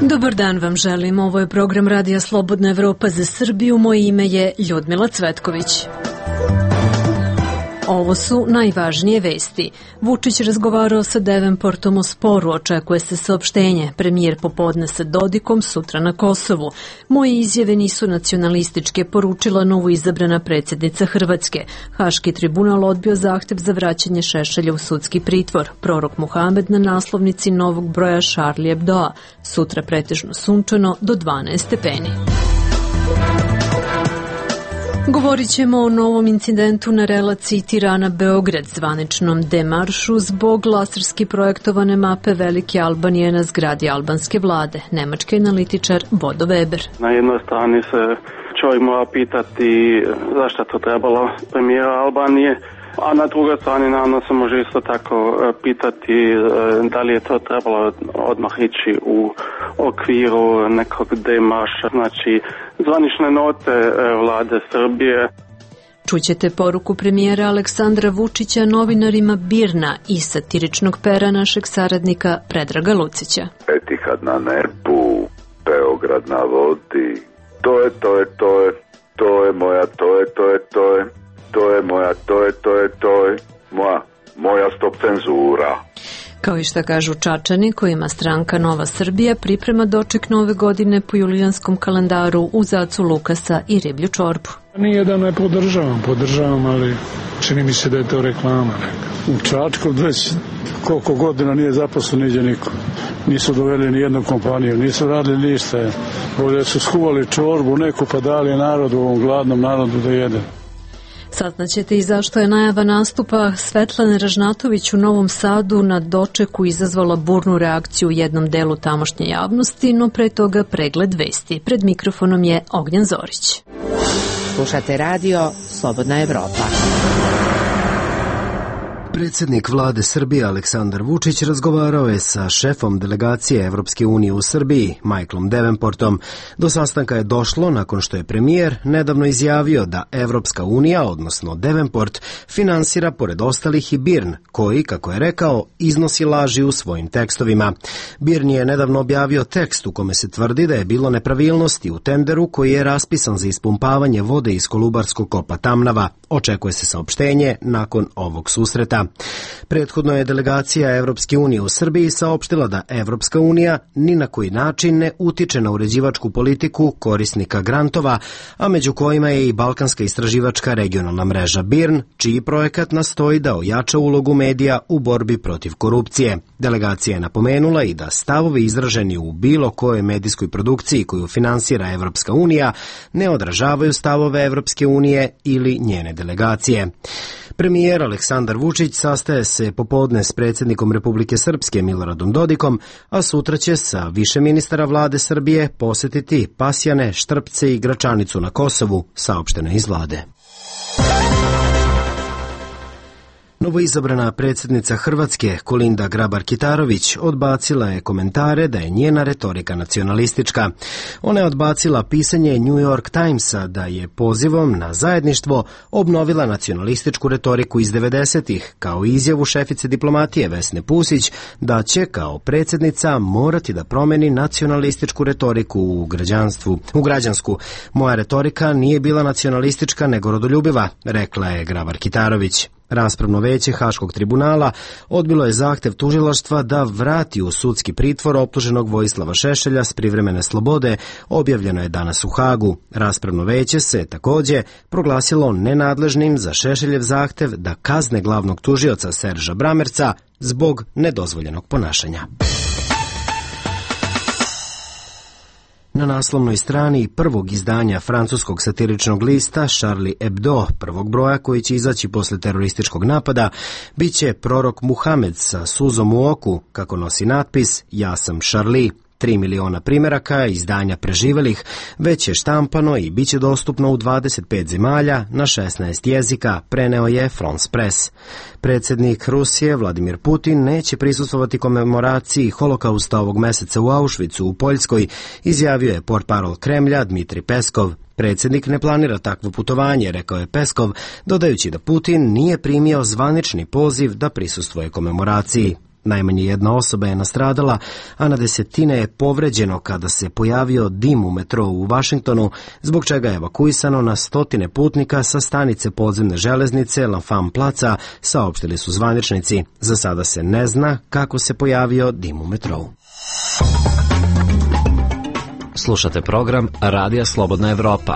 Dobar dan vam želim. Ovo je program Radija Slobodna Evropa za Srbiju. Moje ime je Ljudmila Cvetković. Ovo su najvažnije vesti. Vučić razgovarao sa Devenportom o sporu, očekuje se saopštenje. Premijer popodne sa Dodikom, sutra na Kosovu. Moje izjave nisu nacionalističke, poručila novo izabrana predsjednica Hrvatske. Haški tribunal odbio zahtev za vraćanje Šešelja u sudski pritvor. Prorok Muhamed na naslovnici novog broja Charlie Hebdoa. Sutra pretežno sunčano do 12 stepeni. Govorit ćemo o novom incidentu na relaciji Tirana-Beograd, zvaničnom demaršu zbog laserski projektovane mape Velike Albanije na zgradi albanske vlade. Nemački analitičar Bodo Weber. Na jednoj strani se čovjek mora pitati zašto to trebalo premijera Albanije, a na drugoj strani naravno se može isto tako pitati da li je to trebalo odmah ići u okviru nekog demarša, znači zvanične note vlade Srbije. Čućete poruku premijera Aleksandra Vučića novinarima BIRN-a i satiričnog pera našeg saradnika Predraga Lucića. Etihad na nebu, Beograd na vodi, to je moja, moja stop cenzura. Kao i šta kažu Čačani, kojima stranka Nova Srbija priprema doček nove godine po julijanskom kalendaru u Zacu Lukasa i riblju čorbu. Nijedan ne podržavam, ali čini mi se da je to reklama neka. U Čačku već koliko godina nije zaposlen niđe niko. Nisu doveli ni jednu kompaniju, nisu radili ništa. Bolje su skuvali čorbu neku pa dali narodu, ovom gladnom narodu da jede. Saznaćete i zašto je najava nastupa Svetlane Ražnatović u Novom Sadu na dočeku izazvala burnu reakciju u jednom delu tamošnje javnosti, no pre toga pregled vesti. Pred mikrofonom je Ognjen Zorić. Slušate radio Slobodna Evropa. Predsjednik vlade Srbije Aleksandar Vučić razgovarao je sa šefom delegacije Evropske unije u Srbiji, Michaelom Devenportom. Do sastanka je došlo nakon što je premijer nedavno izjavio da Evropska unija, odnosno Devenport, finansira pored ostalih i BIRN, koji, kako je rekao, iznosi laži u svojim tekstovima. BIRN je nedavno objavio tekst u kome se tvrdi da je bilo nepravilnosti u tenderu koji je raspisan za ispumpavanje vode iz Kolubarskog kopa Tamnava. Očekuje se saopštenje nakon ovog susreta. Prethodno je delegacija Evropske unije u Srbiji saopštila da Evropska unija ni na koji način ne utiče na uređivačku politiku korisnika grantova, a među kojima je i Balkanska istraživačka regionalna mreža BIRN, čiji projekat nastoji da ojača ulogu medija u borbi protiv korupcije. Delegacija je napomenula i da stavovi izraženi u bilo kojoj medijskoj produkciji koju finansira Evropska unija ne odražavaju stavove Evropske unije ili njene delegacije. Premijer Aleksandar Vučić sastaje se popodne s predsjednikom Republike Srpske Miloradom Dodikom, a sutra će sa više ministara vlade Srbije posjetiti Pasjane, Štrpce i Gračanicu na Kosovu, saopšteno iz vlade. Novoizabrana predsjednica Hrvatske, Kolinda Grabar-Kitarović, odbacila je komentare da je njena retorika nacionalistička. Ona je odbacila pisanje New York Timesa da je pozivom na zajedništvo obnovila nacionalističku retoriku iz 90-ih, kao i izjavu šefice diplomatije Vesne Pusić da će kao predsjednica morati da promeni nacionalističku retoriku u građansku. Moja retorika nije bila nacionalistička nego rodoljubiva, rekla je Grabar-Kitarović. Raspravno veće Haškog tribunala odbilo je zahtev tužilaštva da vrati u sudski pritvor optuženog Vojislava Šešelja s privremene slobode, objavljeno je danas u Hagu. Raspravno veće se također proglasilo nenadležnim za Šešeljev zahtev da kazne glavnog tužioca Serža Bramerca zbog nedozvoljenog ponašanja. Na naslovnoj strani prvog izdanja francuskog satiričnog lista Charlie Hebdo, prvog broja koji će izaći posle terorističkog napada, bit će prorok Muhamed sa suzom u oku, kako nosi natpis Ja sam Charlie. 3 miliona primjeraka izdanja preživelih već je štampano i bit će dostupno u 25 zemalja na 16 jezika, preneo je France Press. Predsjednik Rusije Vladimir Putin neće prisustvovati komemoraciji holokausta ovog meseca u Auschwitzu u Poljskoj, izjavio je portparol Kremlja Dmitri Peskov. Predsjednik ne planira takvo putovanje, rekao je Peskov, dodajući da Putin nije primio zvanični poziv da prisustvuje komemoraciji. Najmanje jedna osoba je nastradala, a na desetine je povređeno kada se pojavio dim u metrou u Vašingtonu, zbog čega je evakuisano na stotine putnika sa stanice podzemne železnice L'Enfant Plaza, saopštili su zvaničnici. Za sada se ne zna kako se pojavio dim u metrou. Slušate program Radija Slobodna Evropa.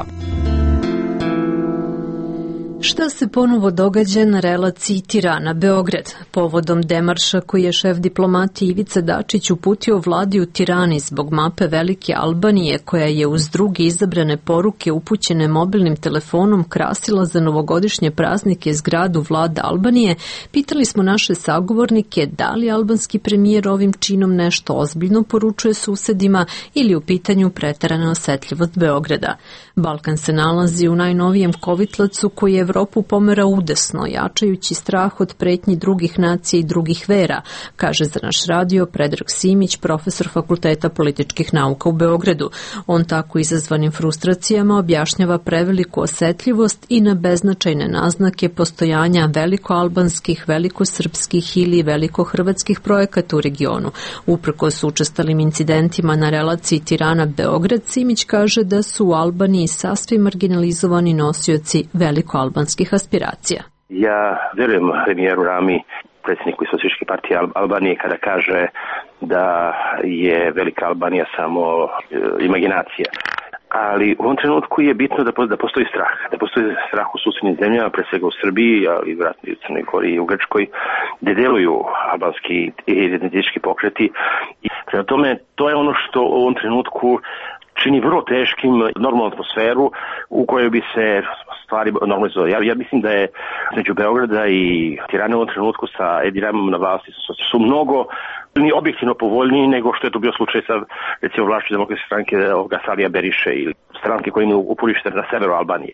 Šta se ponovo događa na relaciji Tirana-Beograd? Povodom demarša koji je šef diplomati Ivica Dačić uputio vladi u Tirani zbog mape Velike Albanije, koja je uz druge izabrane poruke upućene mobilnim telefonom krasila za novogodišnje praznike zgradu vlade Albanije, pitali smo naše sagovornike da li albanski premijer ovim činom nešto ozbiljno poručuje susedima ili u pitanju preterana osetljivost Beograda. Balkan se nalazi u najnovijem kovitlacu koji je Evropu pomera udesno, jačajući strah od pretnji drugih nacija i drugih vera, kaže za naš radio Predrag Simić, profesor Fakulteta političkih nauka u Beogradu. On tako izazvanim frustracijama objašnjava preveliku osetljivost i na beznačajne naznake postojanja velikoalbanskih, velikosrpskih ili velikohrvatskih projekata u regionu. Uprkos učestalim incidentima na relaciji Tirana-Beograd, Simić kaže da su u Albaniji sasvim marginalizovani nosioci velikoalbanskih aspiracija. Ja verujem premijeru Rami, predsjedniku Socijalističke partije Albanije, kada kaže da je Velika Albanija samo imaginacija. Ali u ovom trenutku je bitno da postoji strah. Da postoji strah u susednim zemljama, pre svega u Srbiji, ali vjerojatno i u Crnoj Gori i u Grčkoj, gdje deluju albanski identitetički pokreti. Prema tome, to je ono što u ovom trenutku čini vrlo teškim normalnu atmosferu u kojoj bi se stvari normalizovali. Ja mislim da je među Beograda i Tirane u ovom trenutku sa Edi Ramom na vlasti su mnogo objektivno povoljniji nego što je to bio slučaj sa, recimo, vlašću demokratske stranke Salija Beriše ili stranke koje imaju uporište na severu Albanije.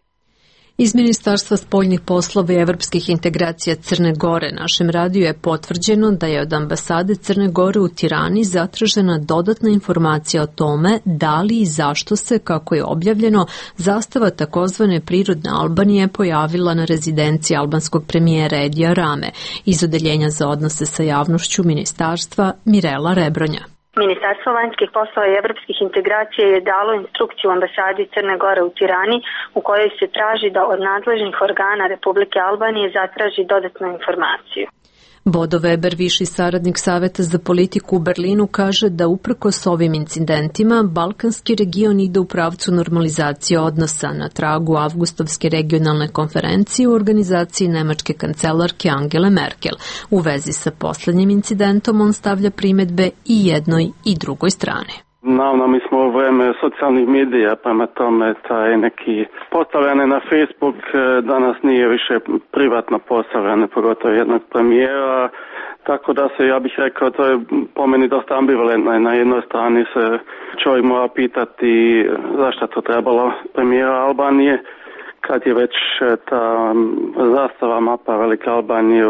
Iz Ministarstva spoljnih poslova i evropskih integracija Crne Gore našem radiju je potvrđeno da je od ambasade Crne Gore u Tirani zatražena dodatna informacija o tome da li i zašto se, kako je objavljeno, zastava takozvane prirodne Albanije pojavila na rezidenciji albanskog premijera Edija Rame. Iz Odeljenja za odnose sa javnošću ministarstva Mirela Rebronja. Ministarstvo vanjskih poslova i evropskih integracija je dalo instrukciju ambasadi Crne Gore u Tirani u kojoj se traži da od nadležnih organa Republike Albanije zatraži dodatnu informaciju. Bodo Weber, viši saradnik Saveta za politiku u Berlinu, kaže da uprkos ovim incidentima balkanski region ide u pravcu normalizacije odnosa na tragu avgustovske regionalne konferencije u organizaciji nemačke kancelarke Angele Merkel. U vezi sa poslednjim incidentom on stavlja primedbe i jednoj i drugoj strani. Naravno, mi smo u vreme socijalnih medija, prema tome taj neki postavljane na Facebook danas nije više privatno postavljane, pogotovo jednog premijera, tako da se, ja bih rekao, to je po meni dosta ambivalentno. Na jednoj strani se čovjek mora pitati zašto to trebalo premijera Albanije, kad je već ta zastava mapa Velike Albanije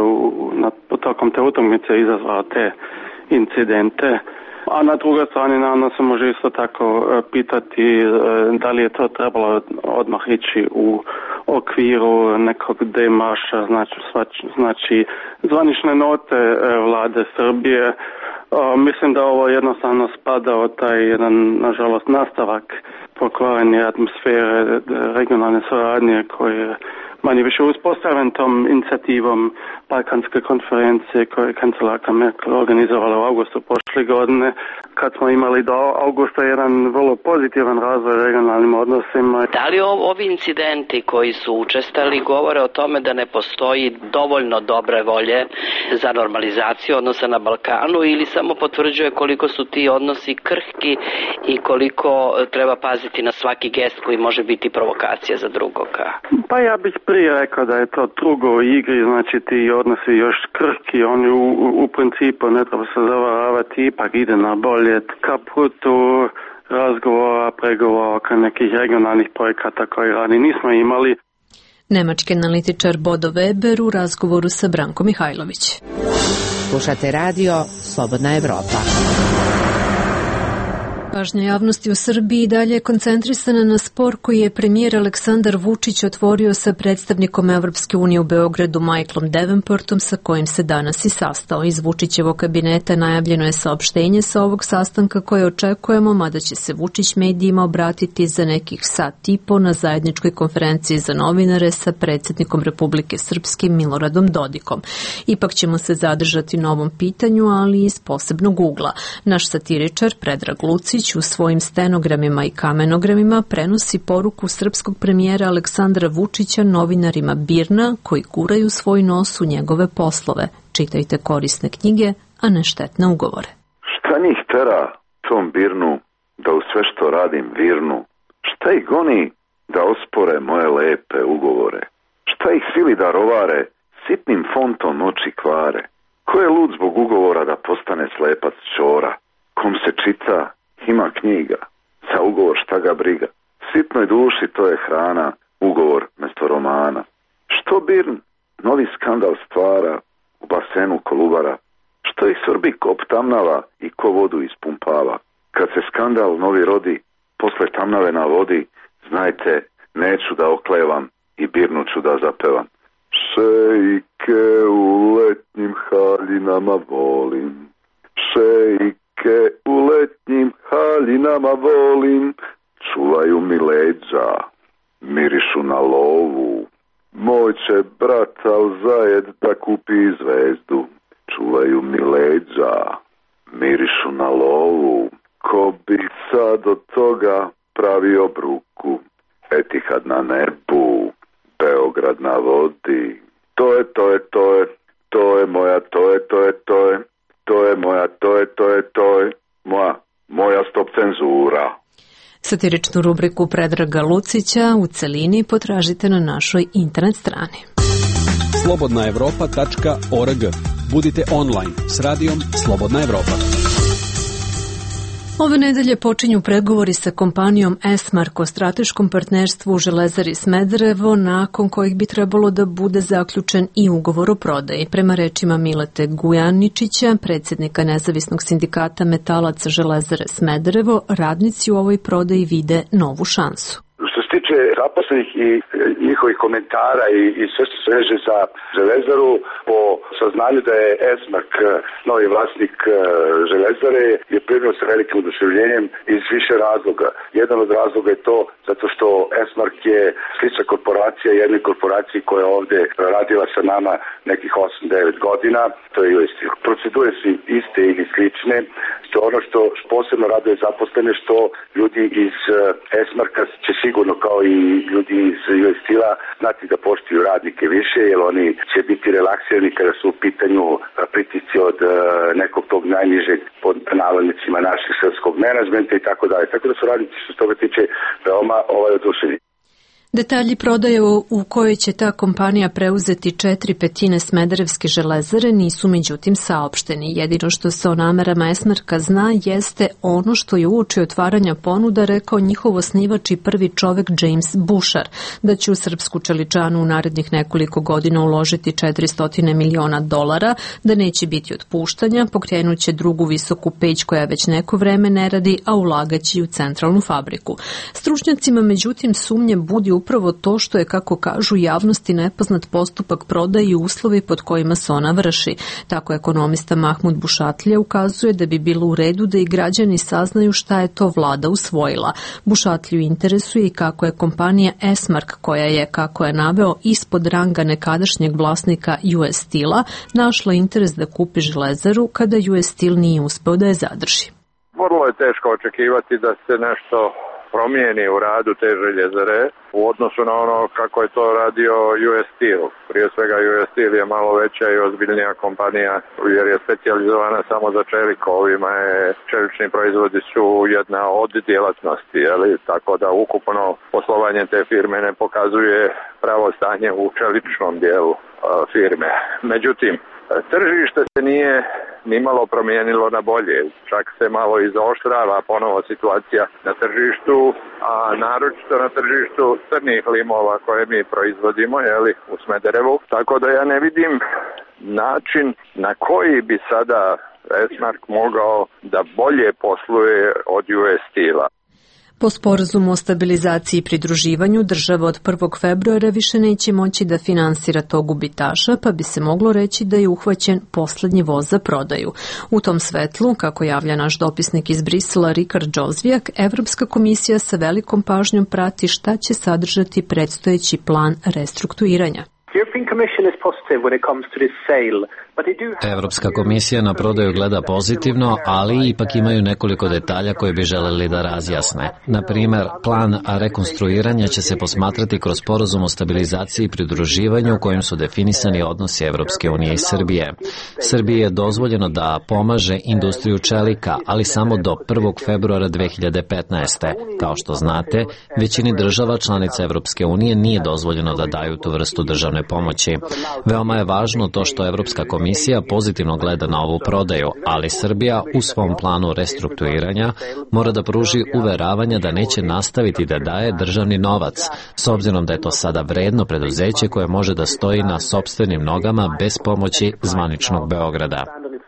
tokom te utakmice izazvala te incidente. A na drugoj strani naravno se može isto tako pitati da li je to trebalo odmah ići u okviru nekog demarša, znači zvanične note vlade Srbije. Mislim da ovo jednostavno spada od taj jedan, nažalost, nastavak pokvarene atmosfere regionalne suradnje koje je manje više uspostavljen tom inicijativom Balkanske konferencije koje je kancelarka Merkel organizovala u augustu prošle godine, kad smo imali do augusta jedan vrlo pozitivan razvoj regionalnim odnosima. Da li ovi incidenti koji su učestali govore o tome da ne postoji dovoljno dobre volje za normalizaciju odnosa na Balkanu ili samo potvrđuje koliko su ti odnosi krhki i koliko treba paziti na svaki gest koji može biti provokacija za drugoga? Pa ja bih prije rekao da je to drugo u igri, znači ti odnosi još krhki, oni u principu ne treba se zavaravati, ipak ide na bolje ka putu razgovora, pregovora oko nekih regionalnih projekata koje rani nismo imali. Nemački analitičar Bodo Weber u razgovoru sa Brankom Mihajlović. Slušate radio Slobodna Evropa. Pažnja javnosti u Srbiji dalje je koncentrisana na spor koji je premijer Aleksandar Vučić otvorio sa predstavnikom Evropske unije u Beogradu Michaelom Davenportom, sa kojim se danas i sastao. Iz Vučićevog kabineta najavljeno je saopštenje sa ovog sastanka koje očekujemo, mada će se Vučić medijima obratiti za nekih sat i po na zajedničkoj konferenciji za novinare sa predsjednikom Republike Srpske Miloradom Dodikom. Ipak ćemo se zadržati na ovom pitanju, ali iz posebnog ugla. Naš satiričar Predrag Lucić u svojim stenogramima i kamenogramima prenosi poruku srpskog premijera Aleksandra Vučića novinarima BIRN-a koji guraju svoj nos u njegove poslove. Čitajte korisne knjige, a ne štetne ugovore. Šta njih tera tom BIRN-u da u sve što radim virnu? Šta ih goni da ospore moje lepe ugovore? Šta ih sili da rovare, sitnim fontom oči kvare? Ko je lud zbog ugovora da postane slepac čora? Kom se čita, ima knjiga, za ugovor šta ga briga. Sitnoj duši to je hrana, ugovor mesto romana. Što BIRN novi skandal stvara u basenu Kolubara? Što ih Srbi kop tamnava i ko vodu ispumpava? Kad se skandal novi rodi, posle tamnave na vodi, znajte, neću da oklevam i BIRN-u ću da zapevam. Šejke u letnjim haljinama volim, šejke u letnjim haljinama volim, čuvaju mi leđa, mirišu na lovu. Moj će brata u zajed da kupi zvezdu, čuvaju mi leđa, mirišu na lovu. Ko bi sad od toga pravio bruku, Etihad na nebu, Beograd na vodi. To je moja, moja stop cenzura. Satiričnu rubriku Predraga Lucića u celini potražite na našoj internet strani. slobodnaevropa.org. Budite online s radijom Slobodna Evropa. Ove nedelje počinju pregovori sa kompanijom Esmark o strateškom partnerstvu u Železari Smederevo, nakon kojih bi trebalo da bude zaključen i ugovor o prodaji. Prema rečima Milete Gujaničića, predsjednika Nezavisnog sindikata metalaca Železare Smederevo, radnici u ovoj prodaji vide novu šansu. Što se tiče zaposlenih i njihovih komentara i sve što se veže za Železaru, po saznanju da je Esmark novi vlasnik Železare, je primio sa velikim oduševljenjem iz više razloga. Jedan od razloga je to zato što Esmark je slična korporacija jednoj korporaciji koja je ovde radila sa nama nekih 8-9 godina, to je USTIL. Procedure su iste ili slične, što ono što posebno raduje zaposlene, što ljudi iz Esmarka će sigurno kao i ljudi iz USTIL-a znati da poštuju radnike više, jer oni će biti relaksirani kada su u pitanju pritisci od nekog tog najnižeg pod navodnicima našeg srpskog menadžmenta i tako dalje. Tako da su radnici što se toga tiče veoma oduševljeni. Detalji prodaje u kojoj će ta kompanija preuzeti 4/5 Smederevske železare nisu međutim saopšteni. Jedino što se o namerama Esmarka zna jeste ono što je uoči otvaranja ponuda rekao njihov osnivač i prvi čovek James Bushar, da će u srpsku čeličanu u narednih nekoliko godina uložiti $400 miliona, da neće biti otpuštanja, pokrenuće drugu visoku peć koja već neko vreme ne radi, a ulagaće u centralnu fabriku. Stručnjacima međutim sumnje budi upravo to što je, kako kažu, javnosti nepoznat postupak prodaje i uslovi pod kojima se ona vrši. Tako ekonomista Mahmud Bušatlija ukazuje da bi bilo u redu da i građani saznaju šta je to vlada usvojila. Bušatliju interesuje i kako je kompanija Esmark, koja je, kako je naveo, ispod ranga nekadašnjeg vlasnika US Steel-a, našla interes da kupi železaru kada US Steel nije uspeo da je zadrži. Vrlo je teško očekivati da se nešto promijeni u radu te željezare u odnosu na ono kako je to radio US Steel. Prije svega US Steel je malo veća i ozbiljnija kompanija jer je specijalizovana samo za čelik. Ovima je čelični proizvodi su jedna od djelatnosti, tako da ukupno poslovanje te firme ne pokazuje pravo stanje u čeličnom dijelu firme. Međutim, tržište se nije nimalo promijenilo na bolje, čak se malo izaoštrava ponovo situacija na tržištu, a naročito na tržištu crnih limova koje mi proizvodimo u Smederevu, tako da ja ne vidim način na koji bi sada Esmark mogao da bolje posluje od US Steel-a. Po sporazumu o stabilizaciji i pridruživanju, država od 1. februara više neće moći da finansira tog gubitaša, pa bi se moglo reći da je uhvaćen poslednji voz za prodaju. U tom svetlu, kako javlja naš dopisnik iz Brisela Rikard Džozvijak, Evropska komisija sa velikom pažnjom prati šta će sadržati predstojeći plan restrukturiranja. Evropska komisija na prodaju gleda pozitivno, ali ipak imaju nekoliko detalja koje bi želeli da razjasne. Na primer, plan rekonstruiranja će se posmatrati kroz sporazum o stabilizaciji i pridruživanju u kojem su definisani odnosi Evropske unije i Srbije. Srbiji je dozvoljeno da pomaže industriju čelika, ali samo do 1. februara 2015. Kao što znate, većini država članica Evropske unije nije dozvoljeno da daju tu vrstu državne pomoći. Veoma je važno to što Evropska komisija pozitivno gleda na ovu prodaju, ali Srbija u svom planu restrukturiranja mora da pruži uveravanja da neće nastaviti da daje državni novac, s obzirom da je to sada vredno preduzeće koje može da stoji na sopstvenim nogama bez pomoći zvaničnog Beograda.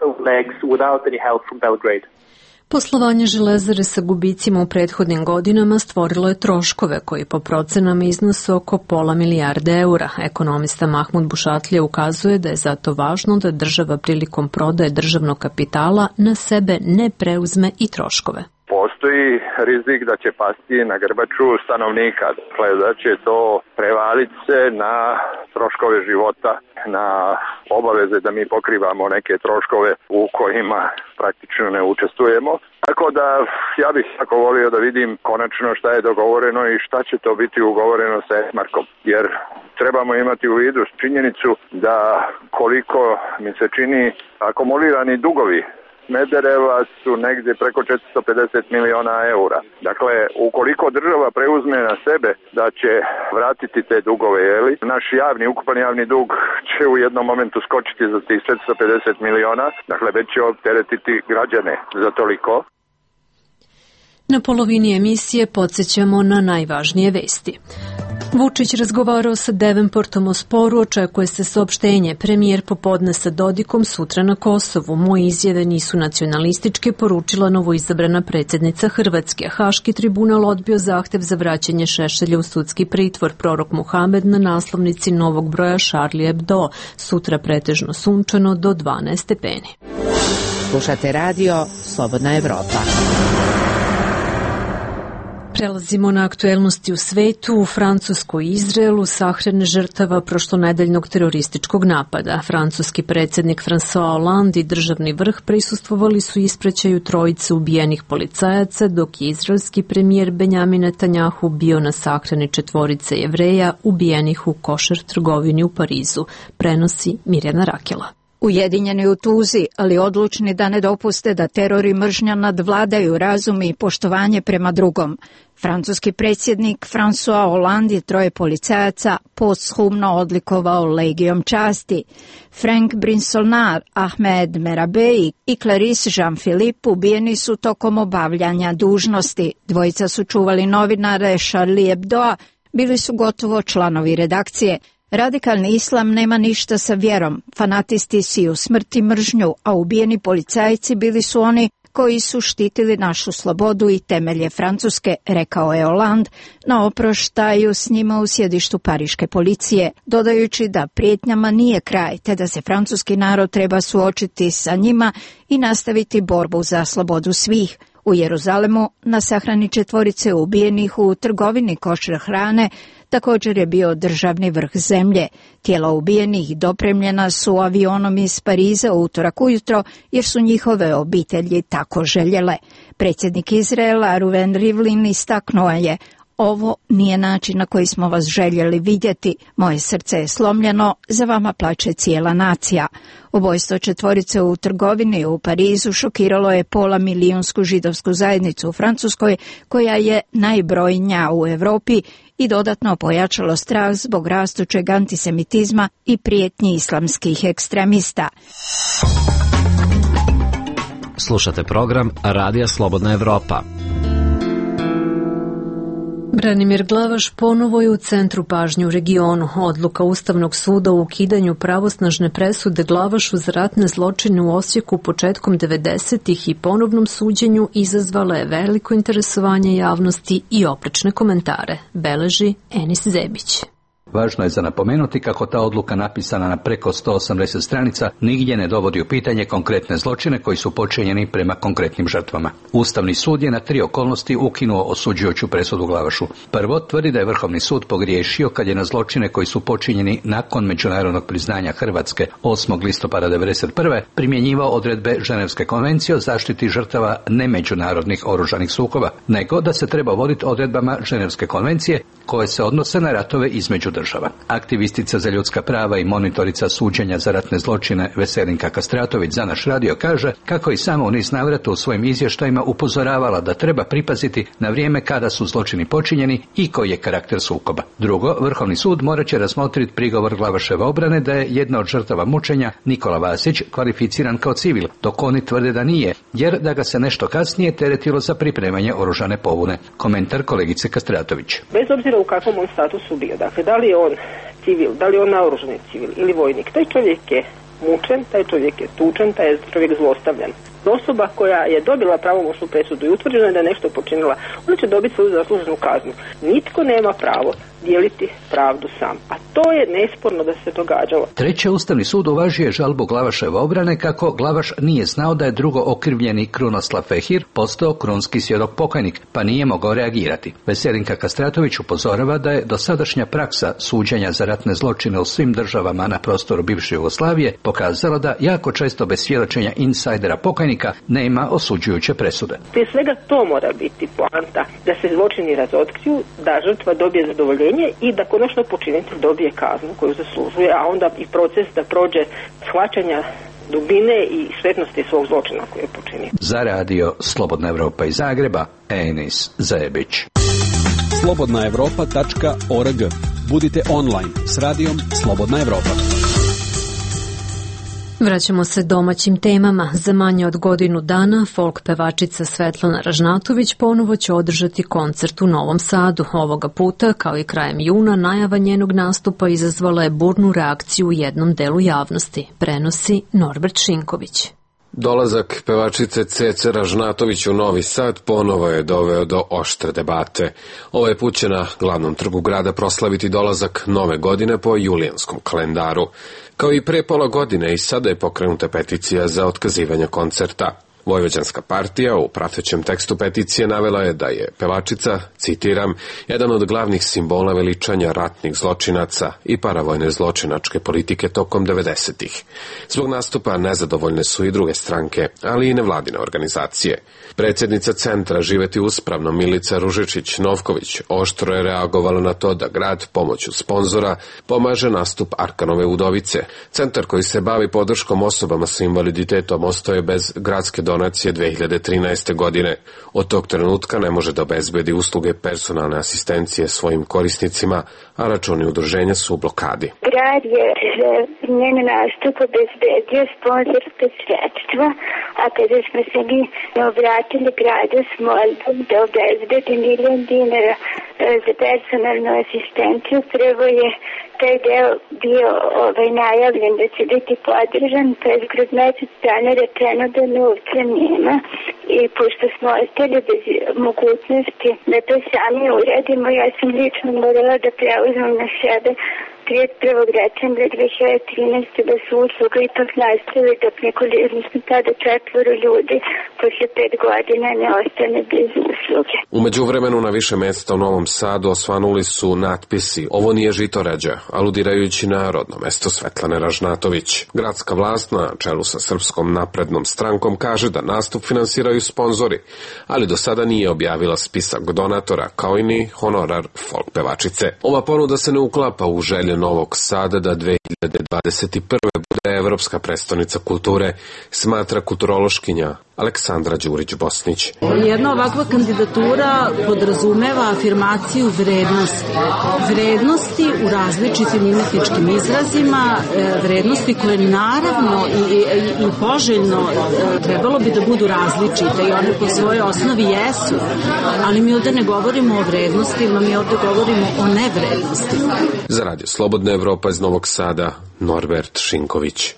Poslovanje Železare sa gubicima u prethodnim godinama stvorilo je troškove koji po procenama iznose oko £500 milijarde. Ekonomista Mahmud Bušatlija ukazuje da je zato važno da država prilikom prodaje državnog kapitala na sebe ne preuzme i troškove. Postoji rizik da će pasti na grbaču stanovnika, dakle da će to prevaliti se na troškove života, na obaveze da mi pokrivamo neke troškove u kojima praktično ne učestvujemo. Tako da ja bih jako volio da vidim konačno šta je dogovoreno i šta će to biti ugovoreno sa Esmarkom, jer trebamo imati u vidu činjenicu da koliko mi se čini akumulirani dugovi Smedereva su negdje preko 450 miliona eura. Dakle, ukoliko država preuzme na sebe da će vratiti te dugove, naš ukupan javni dug će u jednom momentu skočiti za tih 450 miliona, dakle već će opteretiti građane za toliko. Na polovini emisije podsjećamo na najvažnije vesti. Vučić razgovarao sa Devenportom o sporu, očekuje se saopštenje. Premijer popodne sa Dodikom sutra na Kosovu. Moje izjave nisu nacionalističke, poručila novoizabrana predsjednica Hrvatske. Haški tribunal odbio zahtev za vraćanje Šešelja u sudski pritvor. Prorok Muhamed na naslovnici novog broja Charlie Hebdo. Sutra pretežno sunčano do 12 stepeni. Slušate radio Slobodna Evropa. Prelazimo na aktuelnosti u svetu. U Francuskoj i Izraelu sahrane žrtava prošlonedeljnog terorističkog napada. Francuski predsjednik François Hollande i državni vrh prisustvovali su ispraćaju trojice ubijenih policajaca, dok je izraelski premijer Benjamin Netanjahu bio na sahrani četvorice Jevreja ubijenih u košer trgovini u Parizu, prenosi Mirjana Rakela. Ujedinjeni u tuzi, ali odlučni da ne dopuste da teror i mržnja nadvladaju razum i poštovanje prema drugom. Francuski predsjednik François Hollande je troje policajaca posthumno odlikovao legijom časti. Frank Brinsonnar, Ahmed Merabei i Clarice Jean-Philippe ubijeni su tokom obavljanja dužnosti. Dvojica su čuvali novinare Charlie Hebdoa, bili su gotovo članovi redakcije. Radikalni islam nema ništa sa vjerom, fanatisti siju smrt i mržnju, a ubijeni policajci bili su oni koji su štitili našu slobodu i temelje Francuske, rekao je Hollande na oproštaju s njima u sjedištu pariške policije, dodajući da prijetnjama nije kraj, te da se francuski narod treba suočiti sa njima i nastaviti borbu za slobodu svih. U Jeruzalemu na sahrani četvorice ubijenih u trgovini košer hrane također je bio državni vrh zemlje. Tijela ubijenih dopremljena su avionom iz Pariza u utorak ujutro jer su njihove obitelji tako željele. Predsjednik Izraela Reuven Rivlin istaknuo je: ovo nije način na koji smo vas željeli vidjeti. Moje srce je slomljeno, za vama plače cijela nacija. Ubojstvo četvorice u trgovini u Parizu šokiralo je 500.000 židovsku zajednicu u Francuskoj, koja je najbrojnija u Europi, i dodatno pojačalo strah zbog rastućeg antisemitizma i prijetnji islamskih ekstremista. Slušate program Radija Slobodna Evropa. Branimir Glavaš ponovo je u centru pažnje u regionu. Odluka Ustavnog suda o ukidanju pravosnažne presude Glavašu za ratne zločine u Osijeku početkom 90-ih i ponovnom suđenju izazvala je veliko interesovanje javnosti i oprečne komentare, beleži Enis Zebić. Važno je za napomenuti kako ta odluka napisana na preko 180 stranica nigdje ne dovodi u pitanje konkretne zločine koji su počinjeni prema konkretnim žrtvama. Ustavni sud je na 3 okolnosti ukinuo osuđujuću presudu Glavašu. Prvo, tvrdi da je Vrhovni sud pogriješio kad je na zločine koji su počinjeni nakon međunarodnog priznanja Hrvatske 8. listopada 1991. primjenjivao odredbe Ženevske konvencije o zaštiti žrtava nemeđunarodnih oružanih sukoba, nego da se treba voditi odredbama Ženevske konvencije koje se odnose na ratove između država. Aktivistica za ljudska prava i monitorica suđenja za ratne zločine Veselinka Kastratović za naš radio kaže kako i sama u niz navrata u svojim izvještajima upozoravala da treba pripaziti na vrijeme kada su zločini počinjeni i koji je karakter sukoba. Drugo, Vrhovni sud morat će razmotriti prigovor Glavaševe obrane da je jedna od žrtava mučenja, Nikola Vasić, kvalificiran kao civil, dok oni tvrde da nije, jer da ga se nešto kasnije teretilo za pripremanje oružane pobune. Komentar kolegice Kastratović. Bez obzira u kakvom on statusu bio, dakle, da li je on civil, da li je on naoružani civil ili vojnik, taj čovjek je mučen, taj čovjek je tučen, taj je čovjek zlostavljan. Osoba koja je dobila pravomoćnu presudu i utvrđeno je da je nešto počinila, ona će dobiti svoju zasluženu kaznu. Nitko nema pravo dijeliti pravdu sam, a to je nesporno da se događalo. Treće, Ustavni sud uvažio je žalbu Glavaševe obrane kako Glavaš nije znao da je drugo okrivljeni Krunoslav Fehir postao krunski svjedok pokajnik, pa nije mogao reagirati. Veselinka Kastratović upozorava da je dosadašnja praksa suđenja za ratne zločine u svim državama na prostoru bivše Jugoslavije pokazala da jako često bez svjedočenja insajdera pokajnika nema osuđujuće presude. Prije svega to mora biti poanta, da se zločini razotkriju, da žrtva dobije zadovoljenje i da konačno počinitelj dobije kaznu koju zaslužuje, a onda i proces da prođe shvaćanja dubine i štetnosti svog zločina koje je počinio. Za radio Slobodna Evropa iz Zagreba, Enis Zebić. slobodnaevropa.org. Budite online s radijom Slobodna Evropa. Vraćamo se domaćim temama. Za manje od godinu dana folk pevačica Svetlana Ražnatović ponovo će održati koncert u Novom Sadu. Ovoga puta, kao i krajem juna, najava njenog nastupa izazvala je burnu reakciju u jednom delu javnosti, prenosi Norbert Šinković. Dolazak pevačice Cece Ražnatović u Novi Sad ponovo je doveo do oštre debate. Ovaj put će na glavnom trgu grada proslaviti dolazak nove godine po julijanskom kalendaru. Kao i pre pola godine i sada je pokrenuta peticija za otkazivanje koncerta. Vojvođanska partija u pratećem tekstu peticije navela je da je pevačica, citiram, jedan od glavnih simbola veličanja ratnih zločinaca i paravojne zločinačke politike tokom 90-ih. Zbog nastupa nezadovoljne su i druge stranke, ali i nevladine organizacije. Predsjednica centra Živeti uspravno Milica Ružičić-Novković oštro je reagovala na to da grad pomoću sponzora pomaže nastup Arkanove udovice. Centar koji se bavi podrškom osobama sa invaliditetom ostao je bez gradske donacije 2013. godine. Od tog trenutka ne može da obezbedi usluge personalne asistencije svojim korisnicima, a računi udruženja su u blokadi. Grad je za njen nastup obezbedio sponzorska sredstva, a kada smo se mi obratili gradu s molbom da obezbedi $1.000.000 za personalnu asistenciju, prvo je taj deo bio najavljen da će biti podržan, pa je kroz mjesec dana rečeno da novca nema i pošto smo ostali bez mogućnosti da to sami uradimo, ja sam lično morala da preuzmem na sebe 31. decembra 2013. da su usluga ipak nastavi dok smo tada 4 ljudi posle 5 godina ne ostane bez usluge. U međuvremenu na više mjesta u Novom Sadu osvanuli su natpisi "Ovo nije Žitorađa", aludirajući na rodno mesto Svetlane Ražnatović. Gradska vlast na čelu sa Srpskom naprednom strankom kaže da nastup finansiraju sponzori, ali do sada nije objavila spisak donatora kao i ni honorar folk pevačice. Ova ponuda se ne uklapa u želju Novog Sada da 2021. bude evropska prestonica kulture, smatra kulturološkinja Aleksandra Đurić-Bosnić. Jedna ovakva kandidatura podrazumeva afirmaciju vrednosti. Vrednosti u različitim imetničkim izrazima, vrednosti koje naravno i poželjno trebalo bi da budu različite i one po svojoj osnovi jesu, ali mi ovde ne govorimo o vrednostima, mi ovde govorimo o nevrednostima. Za Radio Slobodna Evropa iz Novog Sada, Norbert Šinković.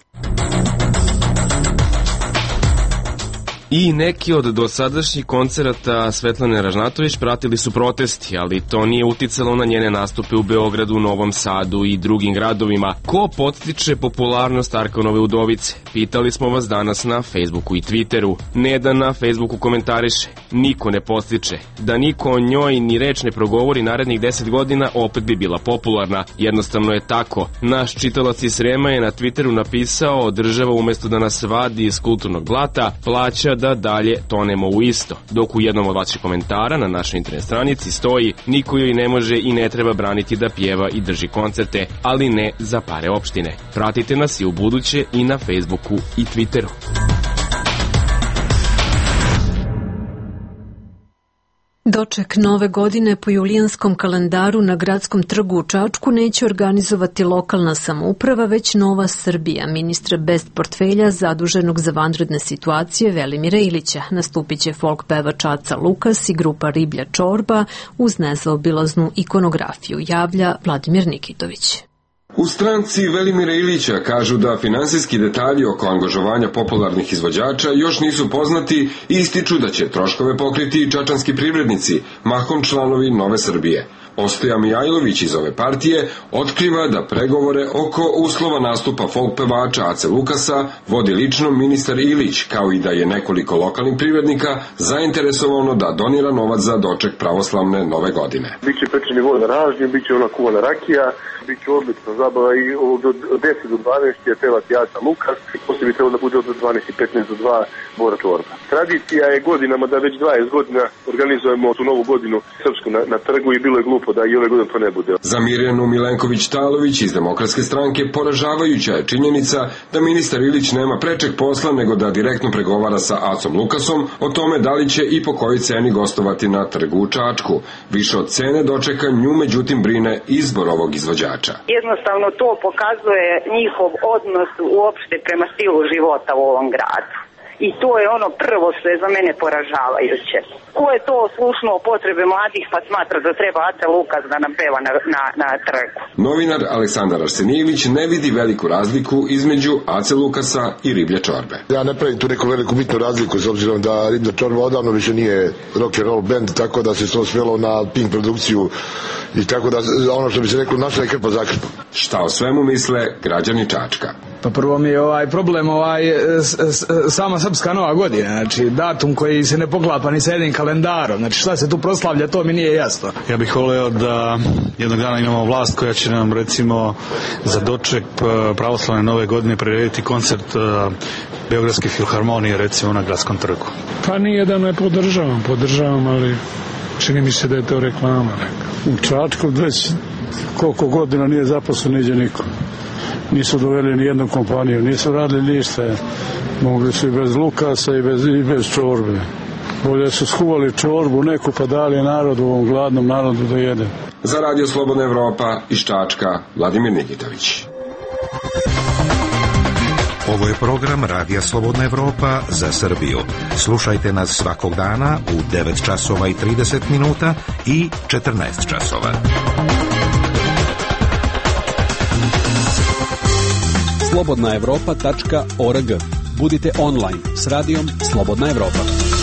I neki od dosadašnjih koncerata Svetlane Ražnatović pratili su protesti, ali to nije uticalo na njene nastupe u Beogradu, Novom Sadu i drugim gradovima. Ko podstiče popularnost Arkanove udovice? Pitali smo vas danas na Facebooku i Twitteru. Neda na Facebooku komentariše: niko ne podstiče. Da niko o njoj ni reč ne progovori narednih 10 godina, opet bi bila popularna. Jednostavno je tako. Naš čitalac iz Srema je na Twitteru napisao: država umesto da nas vadi iz kulturnog blata, plaća da dalje tonemo u isto. Dok u jednom od vaših komentara na našoj internet stranici stoji: niko joj ne može i ne treba braniti da pjeva i drži koncerte, ali ne za pare opštine. Pratite nas i u buduće i na Facebooku i Twitteru. Doček nove godine po julijanskom kalendaru na gradskom trgu u Čačku neće organizovati lokalna samouprava, već Nova Srbija, ministra bez portfelja zaduženog za vanredne situacije Velimira Ilića. Nastupit će folk pevač Aca Lukas i grupa Riblja čorba uz nezaobilaznu ikonografiju, javlja Vladimir Nikitović. U stranci Velimira Ilića kažu da finansijski detalji oko angažovanja popularnih izvođača još nisu poznati i ističu da će troškove pokriti i čačanski privrednici, mahom članovi Nove Srbije. Ostoja Mijajlović iz ove partije otkriva da pregovore oko uslova nastupa folk pevača Ace Lukasa vodi lično ministar Ilić, kao i da je nekoliko lokalnih privrednika zainteresovano da donira novac za doček pravoslavne nove godine. Biće pečeni voda na ražnju, biće ona kuvana rakija, biće odlična zabava i od 10 do 12 je pevati Aca Lukas, poslije bi trebalo da bude od 12 i 15 do 2 Bora čorba. Tradicija je godinama da već 20 godina organizujemo tu novu godinu srpsku na trgu i bilo je glupo da i ove godine to ne bude. Za Mirjanu Milenković-Talović iz Demokratske stranke poražavajuća je činjenica da ministar Ilić nema prečeg posla nego da direktno pregovara sa Acom Lukasom o tome da li će i po kojoj ceni gostovati na trgu u Čačku. Više od cene dočeka nju međutim brine izbor ovog izvođača. Jednostavno to pokazuje njihov odnos uopšte prema stilu života u ovom gradu. I to je ono prvo što je za mene poražavajuće. Ko je to oslušnuo potrebe mladih pa smatra da treba Aca Lukas da nam peva na trgu? Novinar Aleksandar Arsenijević ne vidi veliku razliku između Ace Lukasa i Riblje čorbe. Ja ne pravim tu neku veliku bitnu razliku s obzirom da Riblja čorba odavno više nije rock and roll band, tako da se to svelo na Pink produkciju i tako da ono što bi se reklo našla je krpa za krpa. Šta o svemu misle građani Čačka? Pa prvo mi je problem sama srpska nova godina, znači datum koji se ne poklapa ni sa jednim kalendarom, znači šta se tu proslavlja, to mi nije jasno. Ja bih voleo da jednog dana imamo vlast koja će nam recimo za doček pravoslavne nove godine prirediti koncert Beogradske filharmonije recimo na gradskom trgu. Pa nije da ne podržavam, ali čini mi se da je to reklama neka. U Čačku već koliko godina nije zaposlen niđe niko. Nisu doveli ni jednu kompaniju, nisu radili ništa. Mogli su i bez Lukasa i bez čorbe. Bolje su skuvali čorbu neku pa dali narodu, ovom gladnom narodu da jede. Za Radio Slobodna Evropa iz Čačka, Vladimir Nikitović. Ovo je program Radija Slobodna Evropa za Srbiju. Slušajte nas svakog dana u 9 časova i 30 minuta i 14 časova. slobodnaevropa.org. Budite online s radijom Slobodna Evropa.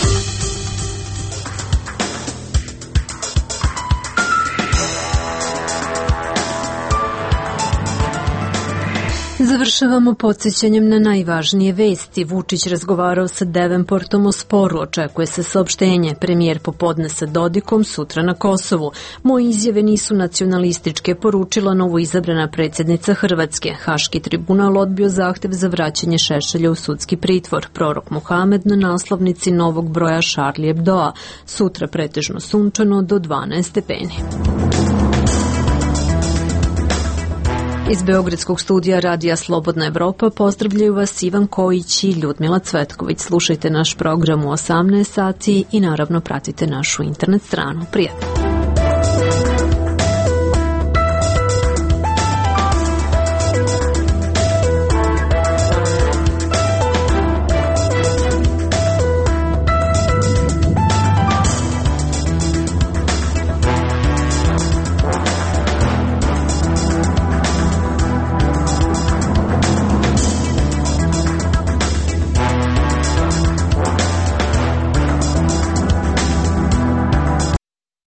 Završavamo podsjećanjem na najvažnije vesti. Vučić razgovarao sa Devenportom o sporu. Očekuje se saopštenje. Premijer popodne sa Dodikom sutra na Kosovu. Moje izjave nisu nacionalističke, poručila novoizabrana predsjednica Hrvatske. Haški tribunal odbio zahtev za vraćanje Šešelja u sudski pritvor. Prorok Muhamed na naslovnici novog broja Charlie Hebdoa. Sutra pretežno sunčano do 12 stepeni. Iz Beogradskog studija Radija Slobodna Evropa pozdravljaju vas Ivan Kojić i Ljudmila Cvetković. Slušajte naš program u 18 sati i naravno pratite našu internet stranu. Prijatno!